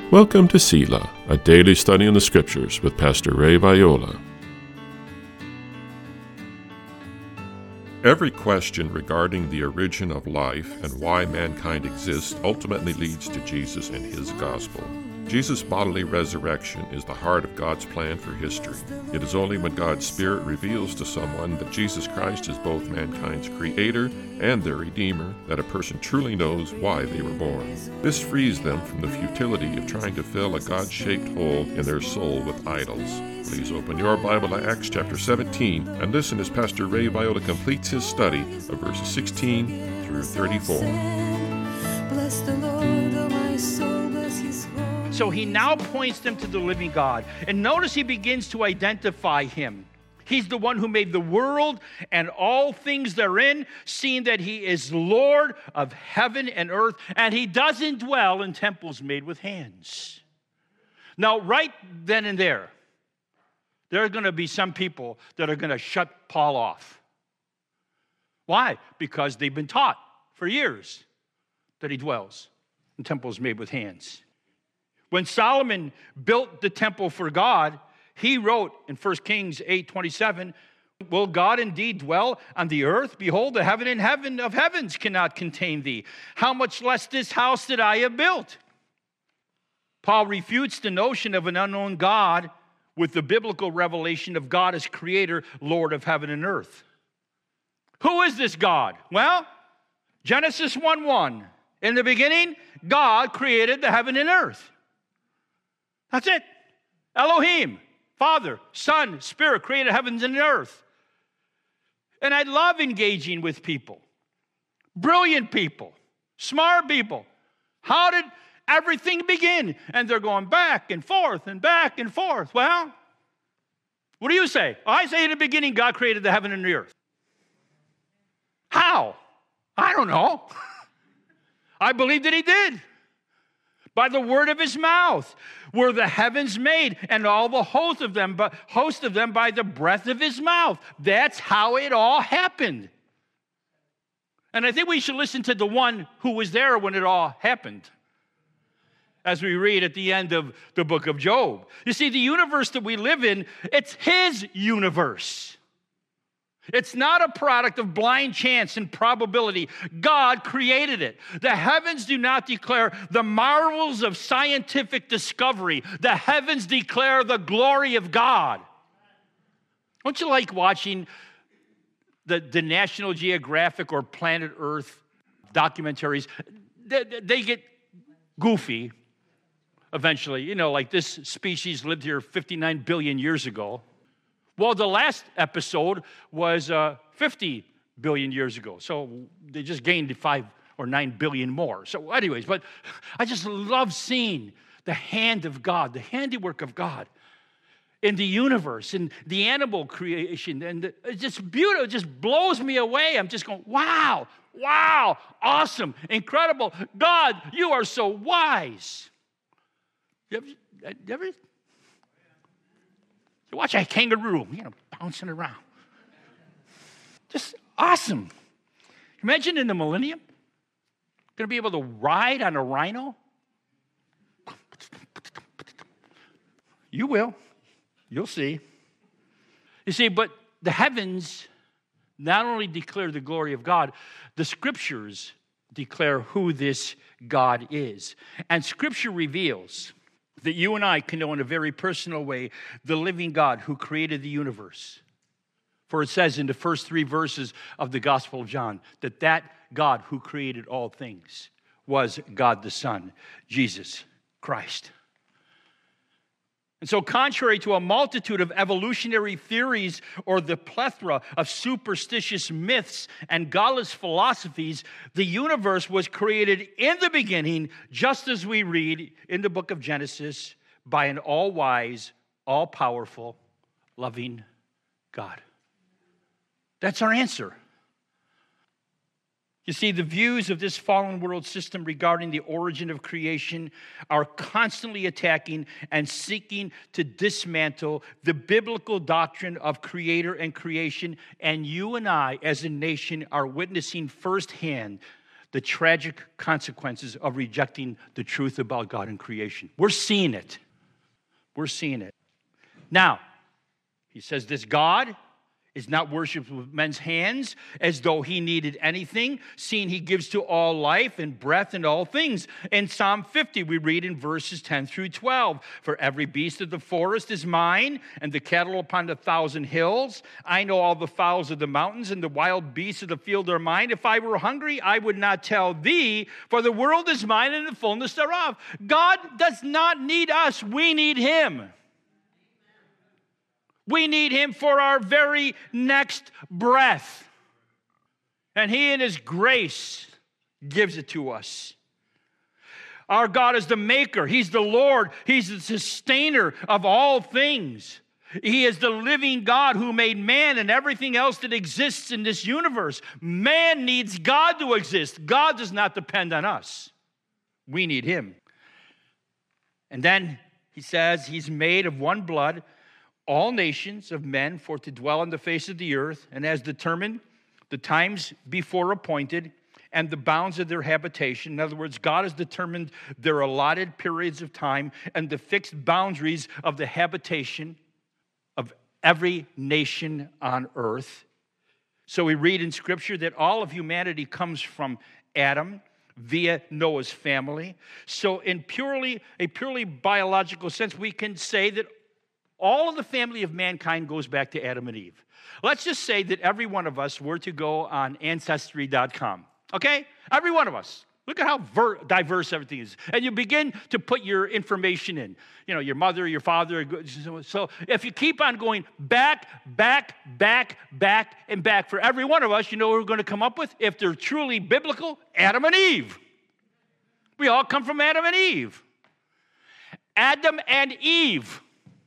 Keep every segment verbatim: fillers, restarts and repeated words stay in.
Welcome to Selah, a daily study in the Scriptures with Pastor Ray Viola. Every question regarding the origin of life and why mankind exists ultimately leads to Jesus and his gospel. Jesus' bodily resurrection is the heart of God's plan for history. It is only when God's Spirit reveals to someone that Jesus Christ is both mankind's creator and their redeemer that a person truly knows why they were born. This frees them from the futility of trying to fill a God-shaped hole in their soul with idols. Please open your Bible to Acts chapter seventeen and listen as Pastor Ray Viola completes his study of verses sixteen through thirty-four. Bless the Lord, oh my soul, bless his holy. So he now points them to the living God. And notice he begins to identify him. He's the one who made the world and all things therein, seeing that he is Lord of heaven and earth, and he doesn't dwell in temples made with hands. Now, right then and there, there are going to be some people that are going to shut Paul off. Why? Because they've been taught for years that he dwells in temples made with hands. When Solomon built the temple for God, he wrote in First Kings eight twenty-seven, "Will God indeed dwell on the earth? Behold, the heaven and heaven of heavens cannot contain thee. How much less this house that I have built?" Paul refutes the notion of an unknown God with the biblical revelation of God as creator, Lord of heaven and earth. Who is this God? Well, Genesis one one. In the beginning, God created the heaven and earth. That's it. Elohim, Father, Son, Spirit created heavens and earth. And I love engaging with people. Brilliant people. Smart people. How did everything begin? And they're going back and forth and back and forth. Well, what do you say? I say in the beginning, God created the heaven and the earth. How? I don't know. I believe that he did. By the word of his mouth were the heavens made, and all the host of them, but host of them by the breath of his mouth. That's how it all happened. And I think we should listen to the one who was there when it all happened, as we read at the end of the book of Job. You see, the universe that we live in, it's his universe. It's not a product of blind chance and probability. God created it. The heavens do not declare the marvels of scientific discovery. The heavens declare the glory of God. Don't you like watching the, the National Geographic or Planet Earth documentaries? They, they get goofy eventually. You know, like this species lived here fifty-nine billion years ago. Well, the last episode was uh, fifty billion years ago. So they just gained five or nine billion more. So anyways, but I just love seeing the hand of God, the handiwork of God in the universe, in the animal creation. And it's just beautiful. It just blows me away. I'm just going, wow, wow, awesome, incredible. God, you are so wise. You ever... You ever You watch a kangaroo, you know, bouncing around. Just awesome. Imagine in the millennium, going to be able to ride on a rhino. You will. You'll see. You see, but the heavens not only declare the glory of God, the scriptures declare who this God is. And scripture reveals that you and I can know in a very personal way the living God who created the universe. For it says in the first three verses of the Gospel of John that that God who created all things was God the Son, Jesus Christ. And so contrary to a multitude of evolutionary theories or the plethora of superstitious myths and godless philosophies, the universe was created in the beginning, just as we read in the book of Genesis, by an all-wise, all-powerful, loving God. That's our answer. You see, the views of this fallen world system regarding the origin of creation are constantly attacking and seeking to dismantle the biblical doctrine of creator and creation. And you and I, as a nation, are witnessing firsthand the tragic consequences of rejecting the truth about God and creation. We're seeing it. We're seeing it. Now, he says this God is not worshipped with men's hands as though he needed anything, seeing he gives to all life and breath and all things. In Psalm fifty, we read in verses ten through twelve, for every beast of the forest is mine, and the cattle upon the thousand hills. I know all the fowls of the mountains, and the wild beasts of the field are mine. If I were hungry, I would not tell thee, for the world is mine and the fullness thereof. God does not need us. We need him. We need him for our very next breath. And he in his grace gives it to us. Our God is the maker. He's the Lord. He's the sustainer of all things. He is the living God who made man and everything else that exists in this universe. Man needs God to exist. God does not depend on us. We need him. And then he says he's made of one blood all nations of men for to dwell on the face of the earth, and has determined the times before appointed and the bounds of their habitation. In other words, God has determined their allotted periods of time and the fixed boundaries of the habitation of every nation on earth. So we read in Scripture that all of humanity comes from Adam via Noah's family. So in purely a purely biological sense, we can say that all of the family of mankind goes back to Adam and Eve. Let's just say that every one of us were to go on Ancestry dot com, okay? Every one of us. Look at how ver- diverse everything is. And you begin to put your information in. You know, your mother, your father. So if you keep on going back, back, back, back, and back for every one of us, you know what we're going to come up with? If they're truly biblical, Adam and Eve. We all come from Adam and Eve. Adam and Eve.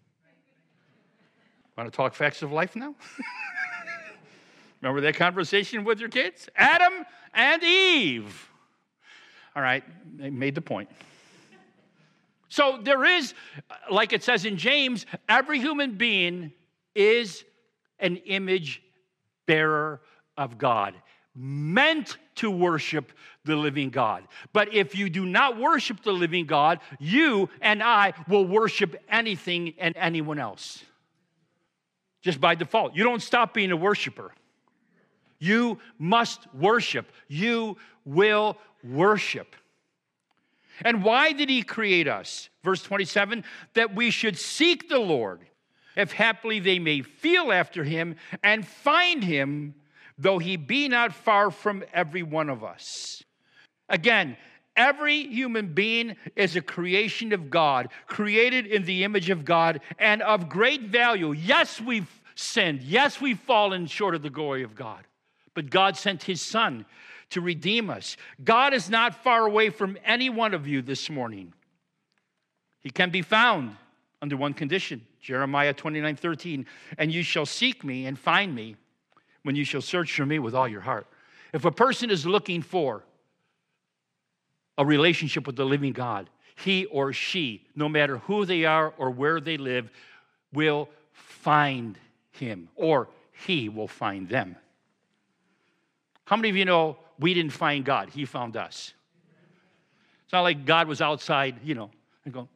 Want to talk facts of life now? Remember that conversation with your kids? Adam and Eve. All right, I made the point. So there is, like it says in James, every human being is an image bearer of God, meant to worship the living God. But if you do not worship the living God, you and I will worship anything and anyone else. Just by default. You don't stop being a worshiper. You must worship. You will worship. And why did he create us? Verse twenty-seven, that we should seek the Lord, if haply they may feel after him and find him, though he be not far from every one of us. Again, every human being is a creation of God, created in the image of God, and of great value. Yes, we've sinned. Yes, we've fallen short of the glory of God. But God sent his Son to redeem us. God is not far away from any one of you this morning. He can be found under one condition, Jeremiah twenty-nine thirteen, and you shall seek me and find me when you shall search for me with all your heart. If a person is looking for a relationship with the living God, he or she, no matter who they are or where they live, will find him, or he will find them. How many of you know we didn't find God? He found us. It's not like God was outside, you know, and going,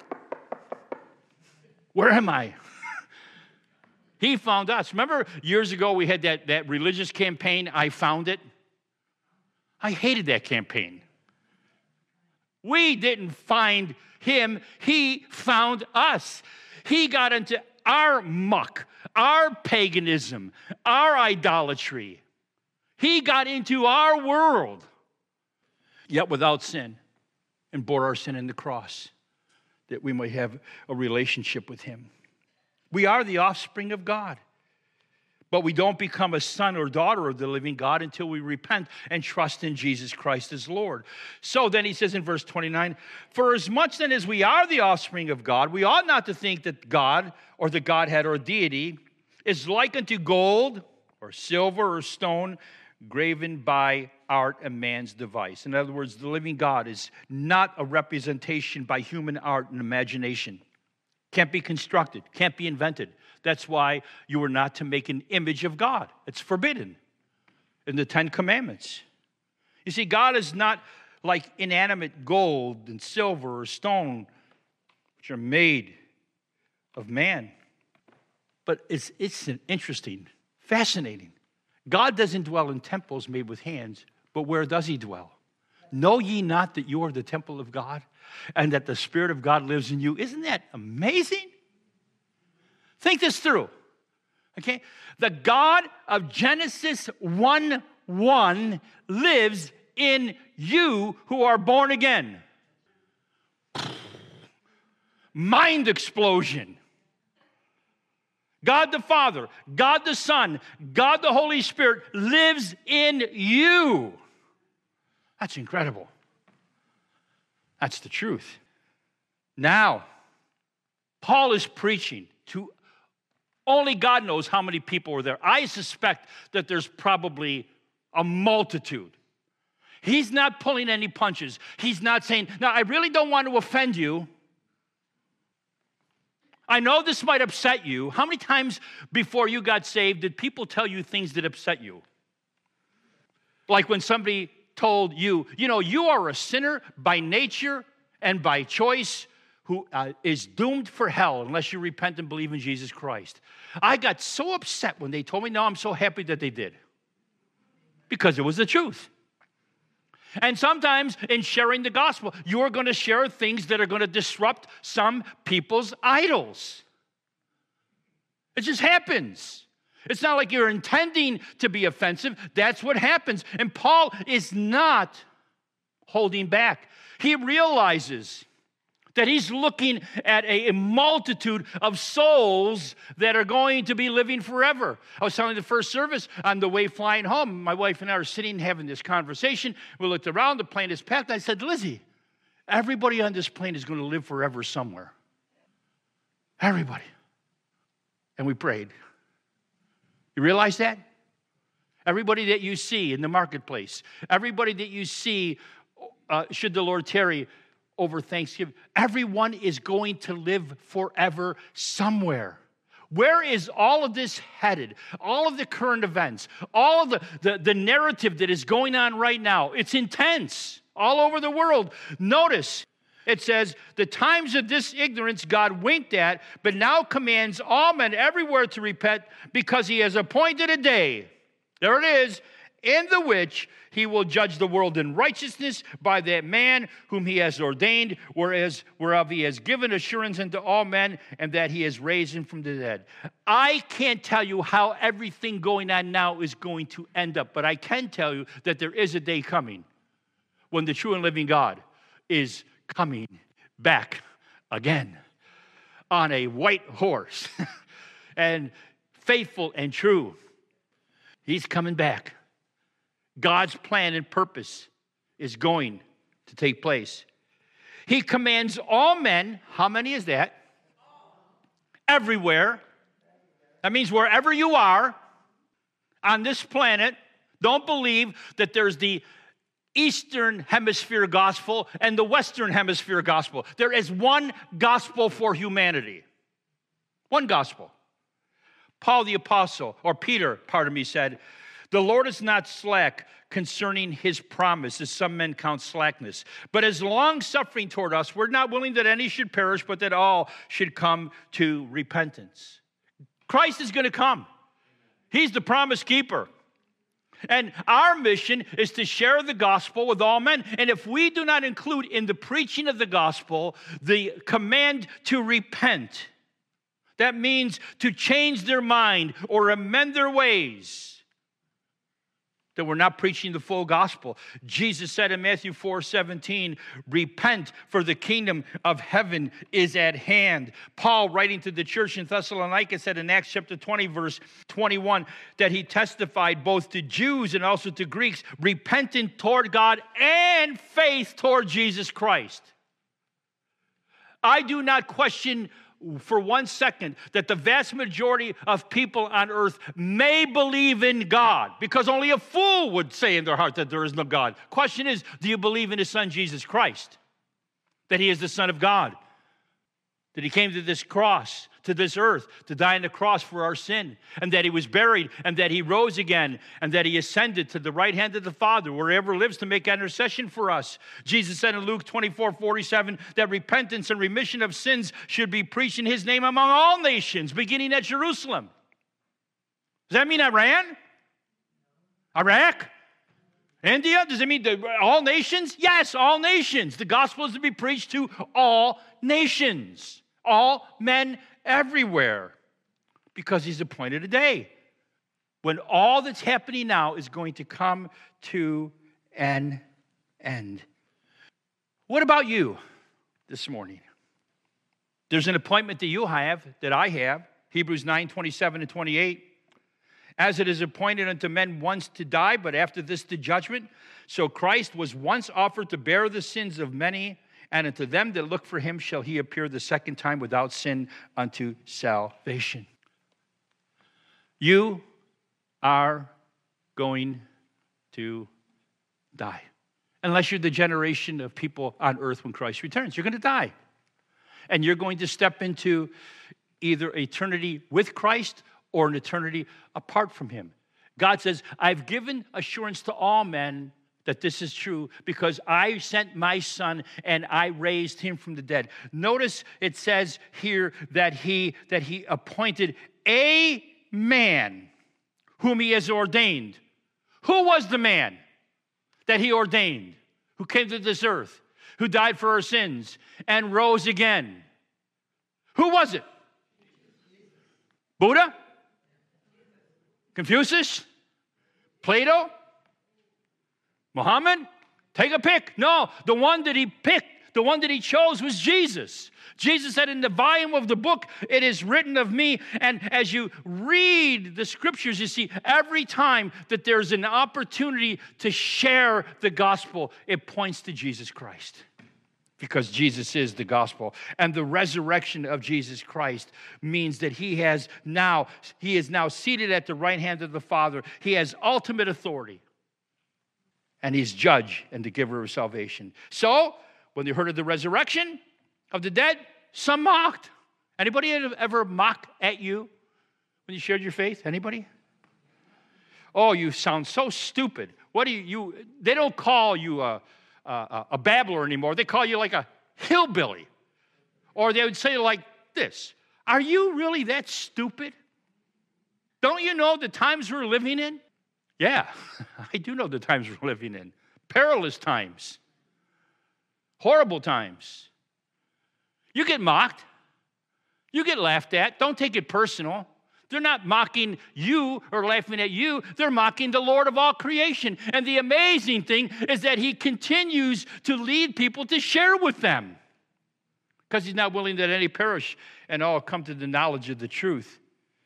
where am I? He found us. Remember years ago we had that, that religious campaign, I Found It? I hated that campaign. We didn't find him. He found us. He got into our muck, our paganism, our idolatry. He got into our world, yet without sin, and bore our sin in the cross, that we might have a relationship with him. We are the offspring of God, but we don't become a son or daughter of the living God until we repent and trust in Jesus Christ as Lord. So then he says in verse twenty-nine, for as much then as we are the offspring of God, we ought not to think that God or the Godhead or deity is like unto gold or silver or stone, graven by art and man's device. In other words, the living God is not a representation by human art and imagination. Can't be constructed, can't be invented. That's why you are not to make an image of God. It's forbidden in the Ten Commandments. You see, God is not like inanimate gold and silver or stone, which are made of man. But it's, it's interesting, fascinating. God doesn't dwell in temples made with hands, but where does he dwell? Know ye not that you are the temple of God and that the Spirit of God lives in you? Isn't that amazing? Think this through, okay? The God of Genesis one one lives in you who are born again. Mind explosion. God the Father, God the Son, God the Holy Spirit lives in you. That's incredible. That's the truth. Now, Paul is preaching to only God knows how many people were there. I suspect that there's probably a multitude. He's not pulling any punches. He's not saying, now, I really don't want to offend you. I know this might upset you. How many times before you got saved did people tell you things that upset you? Like when somebody told you, you know, you are a sinner by nature and by choice who uh, is doomed for hell unless you repent and believe in Jesus Christ. I got so upset when they told me. Now I'm so happy that they did, because it was the truth. And sometimes in sharing the gospel, you're going to share things that are going to disrupt some people's idols. It just happens. It's not like you're intending to be offensive. That's what happens. And Paul is not holding back. He realizes that he's looking at a multitude of souls that are going to be living forever. I was telling the first service on the way flying home, my wife and I are sitting having this conversation. We looked around, the plane is packed. I said, Lizzie, everybody on this plane is going to live forever somewhere. Everybody. And we prayed. You realize that? Everybody that you see in the marketplace, everybody that you see, uh, should the Lord tarry, over Thanksgiving, everyone is going to live forever somewhere. Where is all of this headed? All of the current events, all of the, the, the narrative that is going on right now, it's intense all over the world. Notice, it says, the times of this ignorance God winked at, but now commands all men everywhere to repent, because he has appointed a day. There it is. In the which he will judge the world in righteousness by that man whom he has ordained, whereas whereof he has given assurance unto all men, and that he has raised him from the dead. I can't tell you how everything going on now is going to end up, but I can tell you that there is a day coming when the true and living God is coming back again on a white horse and faithful and true. He's coming back. God's plan and purpose is going to take place. He commands all men, how many is that? Everywhere. That means wherever you are on this planet, don't believe that there's the Eastern Hemisphere gospel and the Western Hemisphere gospel. There is one gospel for humanity. One gospel. Paul the apostle, or Peter, pardon me, said, the Lord is not slack concerning his promise, as some men count slackness, but is long-suffering toward us. We're not willing that any should perish, but that all should come to repentance. Christ is going to come. He's the promise keeper. And our mission is to share the gospel with all men. And if we do not include in the preaching of the gospel the command to repent, that means to change their mind or amend their ways, that we're not preaching the full gospel. Jesus said in Matthew four seventeen, repent, for the kingdom of heaven is at hand. Paul, writing to the church in Thessalonica, said in Acts chapter twenty, verse twenty-one, that he testified both to Jews and also to Greeks, repentant toward God and faith toward Jesus Christ. I do not question for one second that the vast majority of people on earth may believe in God, because only a fool would say in their heart that there is no God. Question is, do you believe in his son Jesus Christ? That he is the Son of God? That he came to this cross to this earth to die on the cross for our sin, and that he was buried, and that he rose again, and that he ascended to the right hand of the Father, wherever lives to make intercession for us. Jesus said in Luke twenty-four forty-seven that repentance and remission of sins should be preached in his name among all nations, beginning at Jerusalem. Does that mean Iran? Iraq? India? Does it mean the, all nations? Yes, all nations. The gospel is to be preached to all nations, all men everywhere, because he's appointed a day when all that's happening now is going to come to an end. What about you this morning? There's an appointment that you have, that I have, Hebrews nine, twenty-seven and twenty-eight. As it is appointed unto men once to die, but after this the judgment. So Christ was once offered to bear the sins of many, and unto them that look for him shall he appear the second time without sin unto salvation. You are going to die. Unless you're the generation of people on earth when Christ returns. You're going to die. And you're going to step into either eternity with Christ or an eternity apart from him. God says, I've given assurance to all men that this is true because I sent my son and I raised him from the dead. Notice it says here that he, that he appointed a man whom he has ordained. Who was the man that he ordained, who came to this earth, who died for our sins and rose again? Who was it? Buddha? Confucius? Plato? Muhammad? Take a pick. No, the one that he picked, the one that he chose was Jesus. Jesus said in the volume of the book, it is written of me. And as you read the scriptures, you see every time that there's an opportunity to share the gospel, it points to Jesus Christ. Because Jesus is the gospel. And the resurrection of Jesus Christ means that he has now, he is now seated at the right hand of the Father. He has ultimate authority. And he's judge and the giver of salvation. So, when they heard of the resurrection of the dead, some mocked. Anybody ever mock at you when you shared your faith? Anybody? Oh, you sound so stupid. What do you, you they don't call you a Uh, a babbler anymore. They call you like a hillbilly. Or they would say like this, are you really that stupid? Don't you know the times we're living in? Yeah, I do know the times we're living in. Perilous times. Horrible times. You get mocked. You get laughed at. Don't take it personal. They're not mocking you or laughing at you. They're mocking the Lord of all creation. And the amazing thing is that he continues to lead people to share with them because he's not willing that any perish and all come to the knowledge of the truth.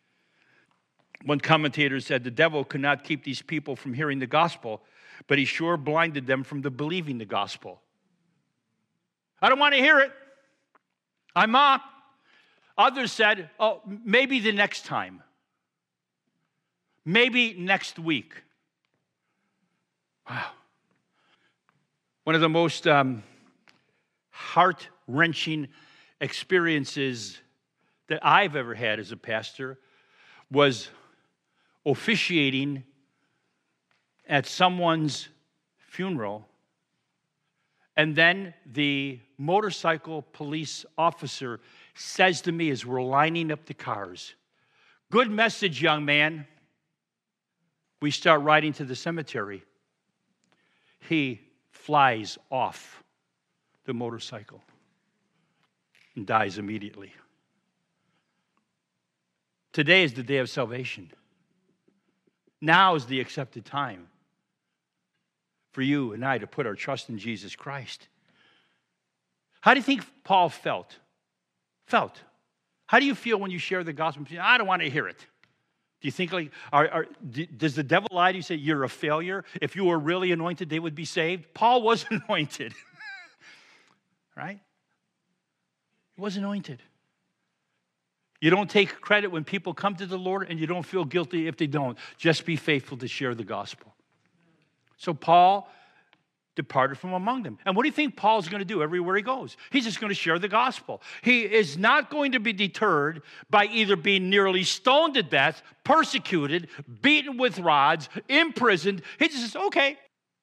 One commentator said the devil could not keep these people from hearing the gospel, but he sure blinded them from the believing the gospel. I don't want to hear it. I'm mocked. Others said, oh, maybe the next time. Maybe next week. Wow. One of the most um, heart-wrenching experiences that I've ever had as a pastor was officiating at someone's funeral, and then the motorcycle police officer says to me as we're lining up the cars, good message, young man. We start riding to the cemetery. He flies off the motorcycle and dies immediately. Today is the day of salvation. Now is the accepted time for you and I to put our trust in Jesus Christ. How do you think Paul felt? Felt. How do you feel when you share the gospel? I don't want to hear it. Do you think like, are, are, does the devil lie to you, say you're a failure? If you were really anointed, they would be saved? Paul was anointed. Right? He was anointed. You don't take credit when people come to the Lord, and you don't feel guilty if they don't. Just be faithful to share the gospel. So Paul departed from among them. And what do you think Paul's going to do everywhere he goes? He's just going to share the gospel. He is not going to be deterred by either being nearly stoned to death, persecuted, beaten with rods, imprisoned. He just says, okay,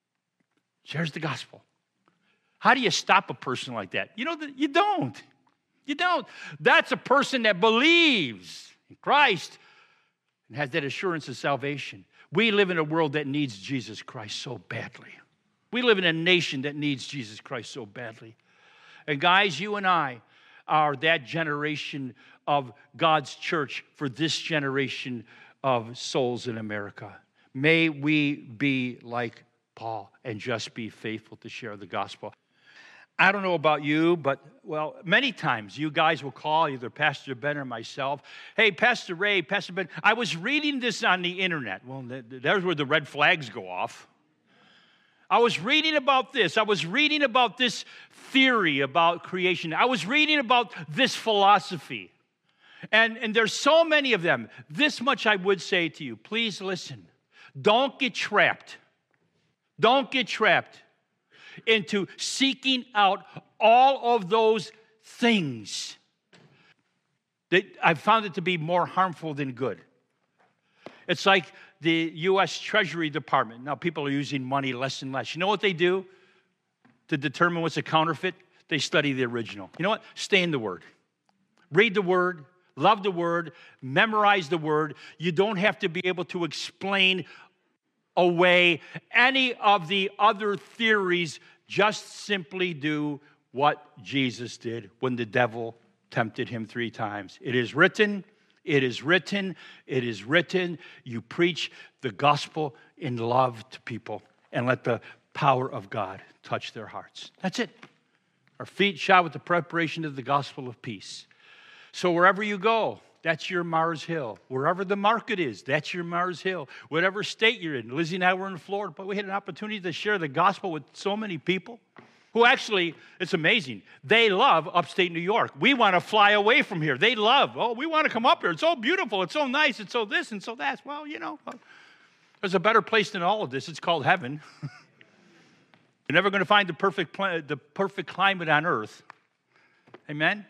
shares the gospel. How do you stop a person like that? You know, you don't. You don't. That's a person that believes in Christ and has that assurance of salvation. We live in a world that needs Jesus Christ so badly. We live in a nation that needs Jesus Christ so badly. And guys, you and I are that generation of God's church for this generation of souls in America. May we be like Paul and just be faithful to share the gospel. I don't know about you, but, well, many times you guys will call either Pastor Ben or myself. Hey, Pastor Ray, Pastor Ben, I was reading this on the internet. Well, there's where the red flags go off. I was reading about this. I was reading about this theory about creation. I was reading about this philosophy. And, and there's so many of them. This much I would say to you. Please listen. Don't get trapped. Don't get trapped into seeking out all of those things that I've found it to be more harmful than good. It's like the U S Treasury Department. Now, people are using money less and less. You know what they do to determine what's a counterfeit? They study the original. You know what? Stay in the Word. Read the Word. Love the Word. Memorize the Word. You don't have to be able to explain away any of the other theories. Just simply do what Jesus did when the devil tempted him three times. It is written. It is written, it is written, you preach the gospel in love to people and let the power of God touch their hearts. That's it. Our feet shod with the preparation of the gospel of peace. So wherever you go, that's your Mars Hill. Wherever the market is, that's your Mars Hill. Whatever state you're in. Lizzie and I were in Florida, but we had an opportunity to share the gospel with so many people who actually, it's amazing, they love upstate New York. We want to fly away from here. They love, oh, we want to come up here. It's so beautiful. It's so nice. It's so this and so that. Well, you know, there's a better place than all of this. It's called heaven. You're never going to find the perfect, pl- the perfect climate on earth. Amen?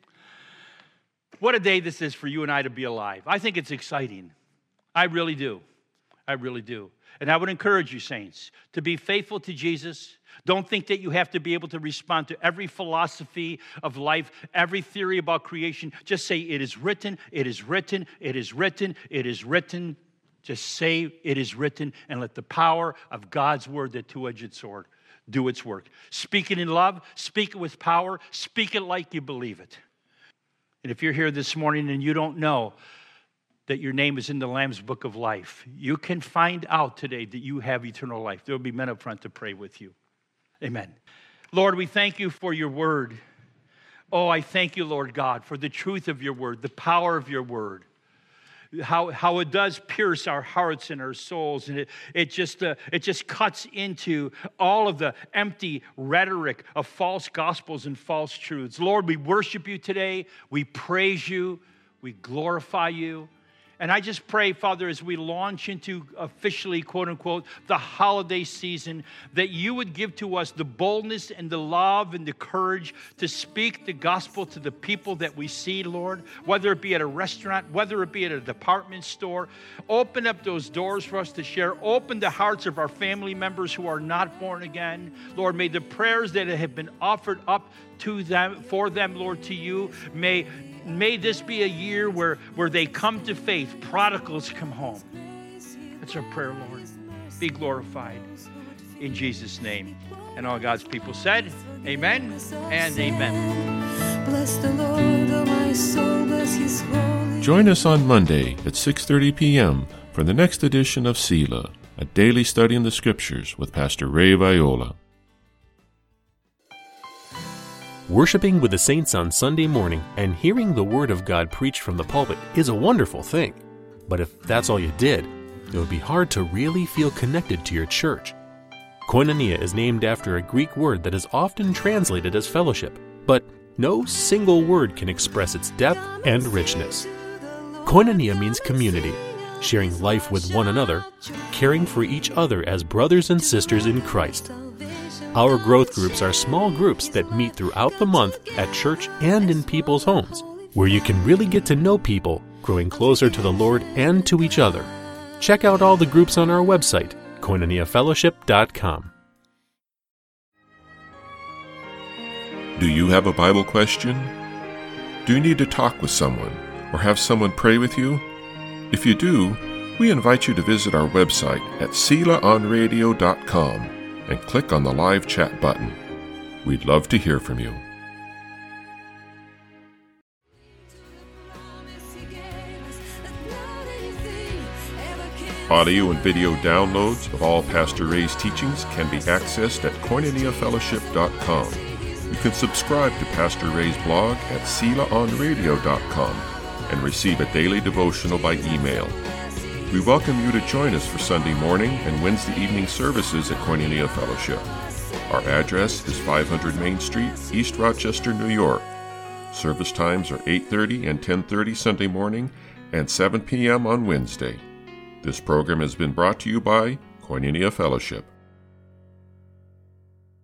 What a day this is for you and I to be alive. I think it's exciting. I really do. I really do. And I would encourage you, saints, to be faithful to Jesus. Don't think that you have to be able to respond to every philosophy of life, every theory about creation. Just say, it is written, it is written, it is written, it is written. Just say, it is written, and let the power of God's word, the two-edged sword, do its work. Speak it in love, speak it with power, speak it like you believe it. And if you're here this morning and you don't know that your name is in the Lamb's Book of Life, you can find out today that you have eternal life. There will be men up front to pray with you. Amen. Lord, we thank you for your word. Oh, I thank you, Lord God, for the truth of your word, the power of your word, how, how it does pierce our hearts and our souls, and it, it, just, uh, it just cuts into all of the empty rhetoric of false gospels and false truths. Lord, we worship you today. We praise you. We glorify you. And I just pray, Father, as we launch into officially, quote unquote, the holiday season, that you would give to us the boldness and the love and the courage to speak the gospel to the people that we see, Lord, whether it be at a restaurant, whether it be at a department store. Open up those doors for us to share. Open the hearts of our family members who are not born again. Lord, may the prayers that have been offered up to them, for them, Lord, to you, may May this be a year where, where they come to faith, prodigals come home. That's our prayer, Lord. Be glorified in Jesus' name. And all God's people said, amen and amen. Bless the Lord, oh my soul, bless his holy. Join us on Monday at six thirty p.m. for the next edition of Selah, a daily study in the Scriptures with Pastor Ray Viola. Worshiping with the saints on Sunday morning and hearing the Word of God preached from the pulpit is a wonderful thing. But if that's all you did, it would be hard to really feel connected to your church. Koinonia is named after a Greek word that is often translated as fellowship, but no single word can express its depth and richness. Koinonia means community, sharing life with one another, caring for each other as brothers and sisters in Christ. Our growth groups are small groups that meet throughout the month at church and in people's homes, where you can really get to know people, growing closer to the Lord and to each other. Check out all the groups on our website, koinonia fellowship dot com. Do you have a Bible question? Do you need to talk with someone or have someone pray with you? If you do, we invite you to visit our website at sela on radio dot com and click on the live chat button. We'd love to hear from you. Audio and video downloads of all Pastor Ray's teachings can be accessed at koinonia fellowship dot com. You can subscribe to Pastor Ray's blog at sela on radio dot com and receive a daily devotional by email. We welcome you to join us for Sunday morning and Wednesday evening services at Koinonia Fellowship. Our address is five hundred Main Street, East Rochester, New York. Service times are eight thirty and ten thirty Sunday morning and seven p.m. on Wednesday. This program has been brought to you by Koinonia Fellowship.